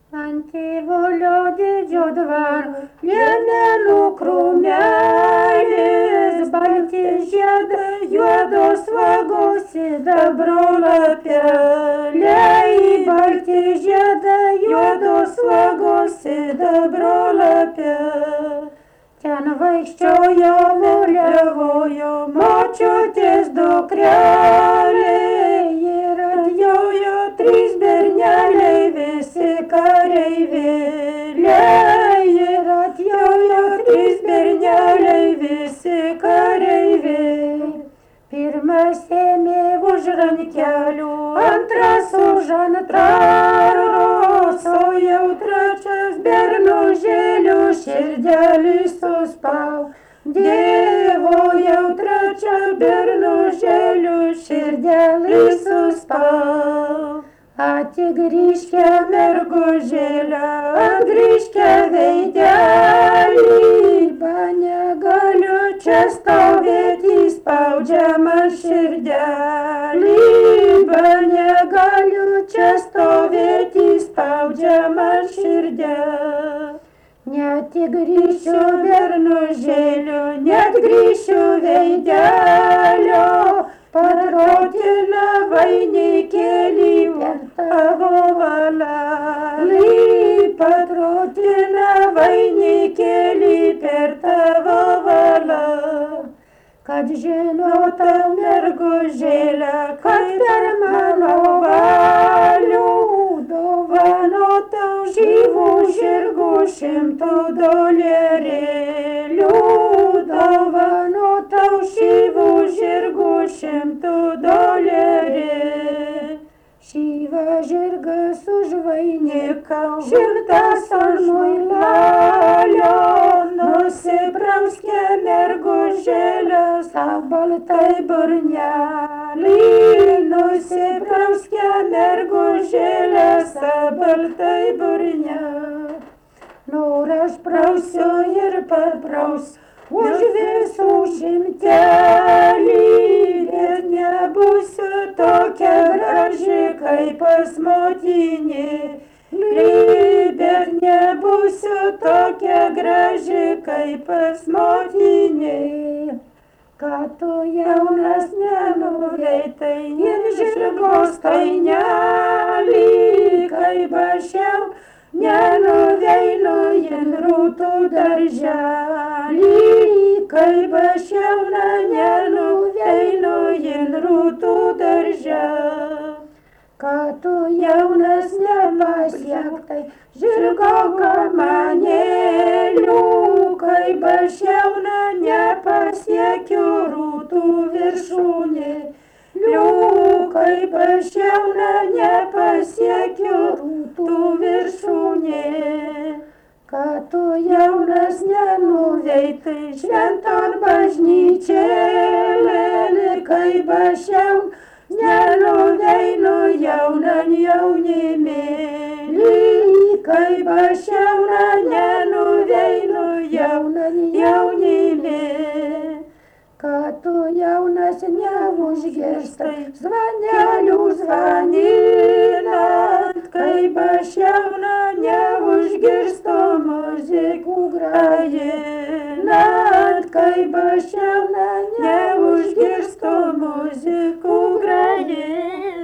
Ant tėvulio didžio dvaro liemenų krūmelis, balti žiedai, juodos vagos, sidabro lapeliai. Balti žiedai, juodos vagos, sidabro lapeliai. Ten vaikščiojo, muliavojo močiutės dukrelė ir atjojo trys berneliai, visi kareivėliai. Ir atjojo trys berneliai, visi kareiviai. Pirmas ėmė už rankelių, antras už antraros, o jau trečias bernužėlių širdelį suspaudė. Jau trečia bernužėlių širdelį suspaudė. Atigrįžkę mergužėlę, atgrįžkę veidelį, negaliu čia stovėti, spaudžia man širdelį. Negaliu čia stovėti, spaudžia man širdelį. Neatigrįšiu bernužėlių, neatgrįšiu veidelio, patrotina vainikėlį per tavo valalį. Patrotina vainikėlį per tavo valalį. Kad žinotau mergužėlę, kad per mano valių dovanotau žyvų žirgų 100 dolerėlių. Dovanotau žyvų žirgų 100 dolerėlių. Šyvą žirgas už vainikau, šimtas ant muilalio, nusiprauskė mergužėlę savo baltai burnelį. Nusiprauskė mergužėlę savo baltai burnelį. Nor aš prausiu ir paprausiu už visų šimtelį, bet nebūsiu tokia graži kaip pas motinėlį. Bet nebūsiu tokia graži kaip pas motinėlį. Ką tu jaunas nenuveitai ir žirgo stainelį, kaip aš jau nenuveinu in rūtų darželį. Kaip aš jauna nenuveinu in rūtų darželį. Ką tu jaunas nepasiektai žirgo kamanėlių, kaip aš jauna nepasiekiu rūtų viršūnėlių. Kaip aš jauna nepasiekiu rūtų viršūnėlių. Ką tu jaunas nenuveitai šventon bažnyčėlėn, kaip aš jauna nenuveinu jaunan jaunimėlį. Kaip aš jauna nenuveinu jaunan jaunimėlį. Ką tu jaunas neužgirstai zvanelių zvaninant, kaip aš jauna neužgirstu muzikų grajinant. Kaip aš jauna neužgirstu muzikų grajinant.